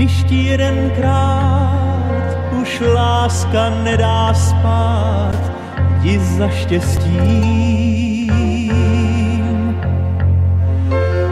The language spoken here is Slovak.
když ti jedenkrát už láska nedá spát, jdi za štěstí.